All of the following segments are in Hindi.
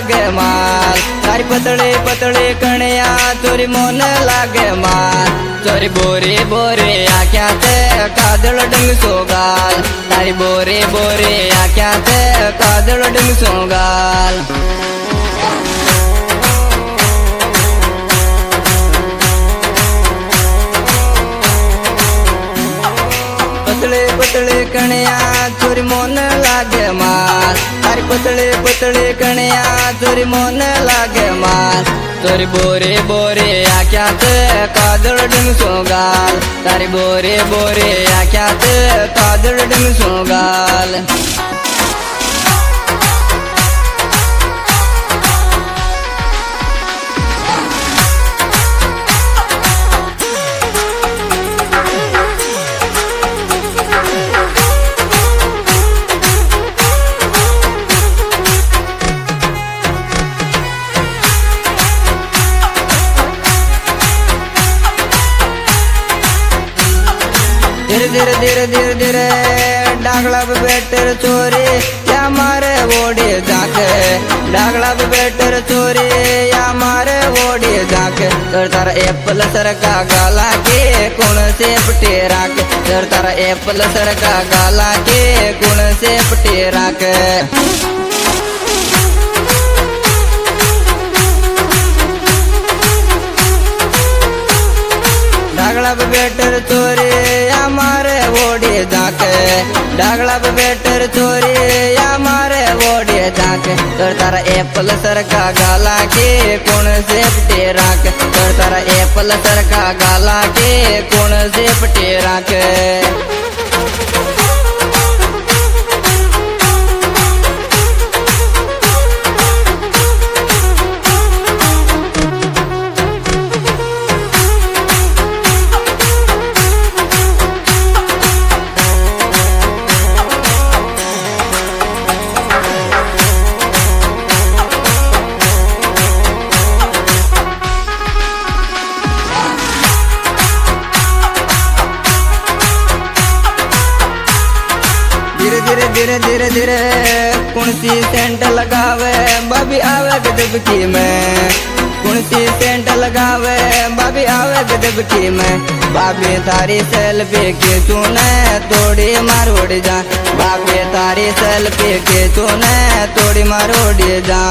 लागे माल। तारी पतले पतले कणिया चोरी मोन लागे माल। चोरी बोरे बोरे आख्या ते काजल डंग सोगाल। तारी बोरे बोरे आख्या ते काजल डंग सोगाल। पतले पतले कणिया चोरी मोन लागे माल। तारी पतले पतले कणिया चोरी मोन लागे माल। चोरी बोरे बोरे आख्या ते काजल डंग सोगाल। तारी बोरे बोरे आख्या ते काजल डंग सोगाल। धीरे धीरे धीरे धीरे धीरे डागला पे बैठर चोरी या मारे वोड़ी जाके। डागला पे बैठर चोरी या मारे वोड़ी जाके। तर तारा एप्पल सर का गाला के कौन से पटेरा के। तर तारा एप्पल सर का गाला के कौन से पटेरा के। डागला पे बैठर चोरी या मारे वोड़ी जाके। डागला पे बैठर चोरी या मारे वोड़ी जाके। तर तारा एप्पल सर का गाला के कौन से पटेरा के। तर तारा एप्पल सर का गाला के कौन से पटेरा के। धीरे धीरे धीरे धीरे धीरे कुणसी सेंट लगावे बाबी आवे गदबकी में। कुणसी सेंट लगावे बाबी आवे गदबकी में। बाबी तारी सेल्फी के चूने तोड़ी मारोड़ी जा। बाबी तारी सेल्फी के चूने तोड़ी मारोड़ी जा।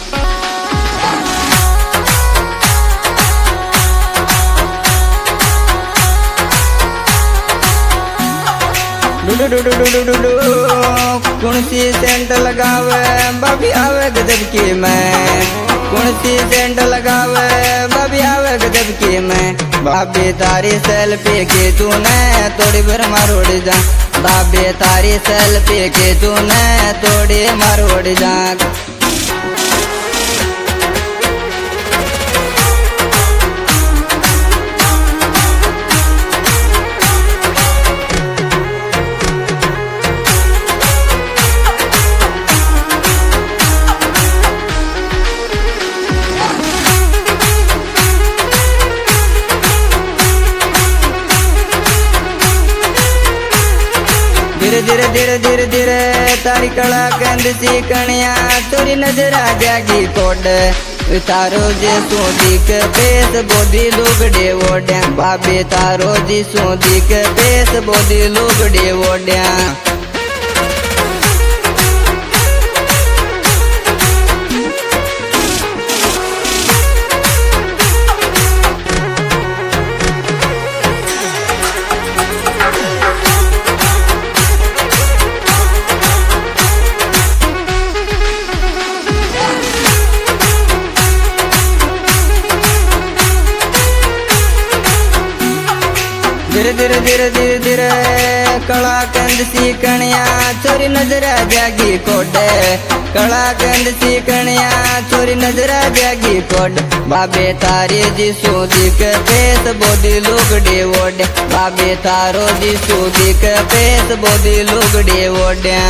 कुणसी सेंट लगावे बाबी आवे गदबकी में। कुणसी सेंट लगावे बाबी आवे गदबकी में। बाबी तारी सेल्फी के तूने तोड़ी भर मारोड़ी जा। बाबी तारी सेल्फी के तूने तोड़ी मारोड़ी जा। धीरे धीरे धीरे धीरे धीरे तारी कला कंद सी कणिया चोरी नजर आ जागी कोड। तारो जे सोदी के पेस बोधी लुगड़े ओढ़्या। बाबे तारो जी सोदी के पेस बोधी लुगड़े ओढ़्या। धीरे धीरे धीरे धीरे धीरे कला कंद सी कणिया चोरी नजर आ जागी कोड। कला कंद सी कणिया चोरी नजर आ जागी कोड। बाबे तारी जी सोदी के पेस बोधी लुगड़ी ओढ़। बाबे तारो जी सोदी के पेस बोधी लुगड़ी ओढ़्या।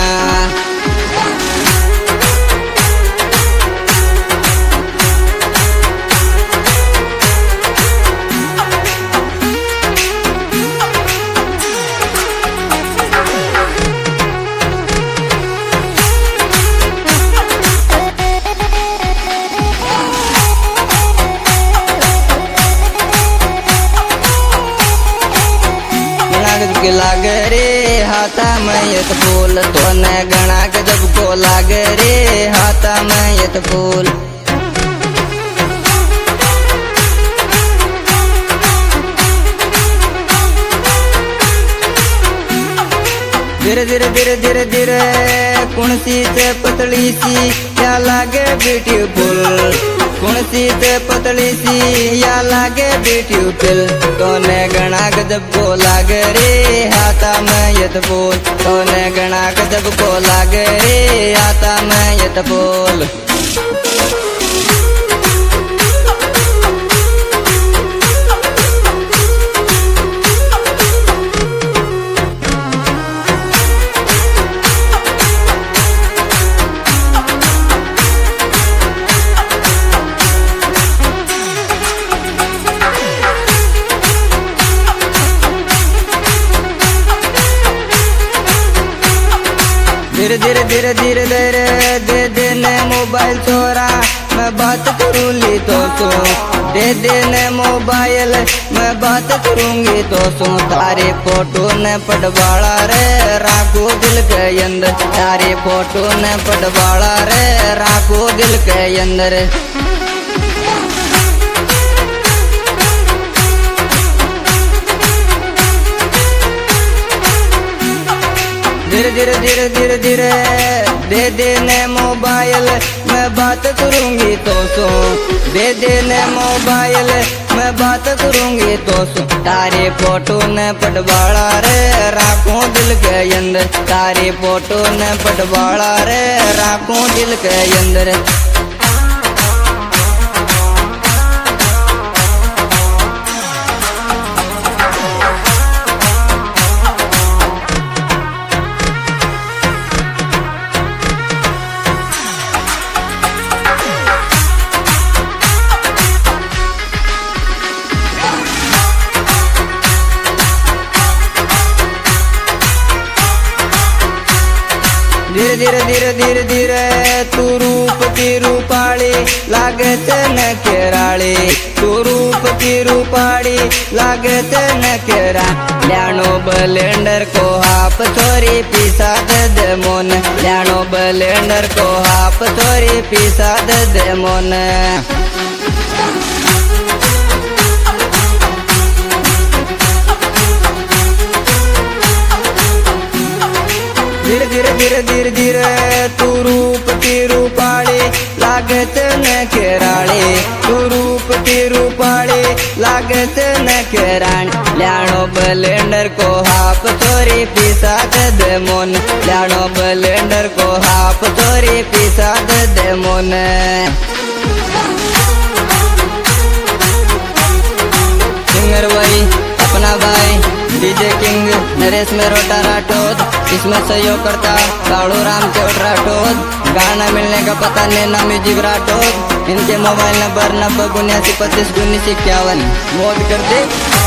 लागे रे हाथा में एक फूल, तोने घना गजब को लागे रे हाथा में एक फूल। धीरे धीरे धीरे धीरे धीरे कुणसी से पतली सी या लागे ब्यूटीफुल, कुणसी से पतली सी या लागे ब्यूटीफुल। तोने घना गजब को लागे रे हाथा में ये फूल, तोने घना गजब को लागे रे हाथा में ये फूल। धीरे धीरे धीरे धीरे धीरे दे देने मोबाइल छोरा, मैं बात करूँगी तो सुन। दे देने मोबाइल मैं बात करूँगी तो सुन। तारे फोटो ने पटवाड़ा रे राखो दिल के अंदर, तारे फोटो ने पटवाड़ा रे राखो दिल के अंदर। धीरे धीरे धीरे धीरे धीरे दे देने मोबाइल मैं बात करूँगी तो सुन। दे देने मोबाइल मैं बात करूँगी तो सुन। तारे फोटो ने पटवाड़ा रे राखूं दिल के अंदर, तारे फोटो ने पटवाड़ा रे राखूं दिल के अंदर। धीरे धीरे धीरे धीरे धीरे तू रूप की रूपाड़ी लागे न केराड़ी, तू रूप की रूपाड़ी लागे न केरा। ल्याणो ब्लेंडर को हाफ छोरी पीसा दे मोन, ल्याणो ब्लेंडर को हाफ छोरी पीसा दे मोन। धीरे धीरे धीरे धीरे धीरे तू रूप की रूपाड़ी लागे न केराड़ी, तू रूप की रूपाड़ी लागे न केराणी। ल्याणो ब्लेंडर को हाफ छोरी पीसा दे मोन, ल्याणो ब्लेंडर को हाफ छोरी पीसा दे मोन। सिंगर वही अपना भाई डीजे किंग नरेश में रोटा राठौद, इसमें सहयोग करता कालू राम चौट राठौद। गाना मिलने का पता नैना म्यूजिक राठौद, इनके मोबाइल नंबर 90 79 25 19 51। मौज कर दे।